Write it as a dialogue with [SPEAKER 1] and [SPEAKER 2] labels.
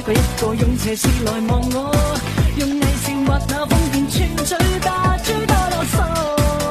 [SPEAKER 1] 佢一個用斜視來望我，用偽笑或那封建串嘴巴，諸多囉嗦。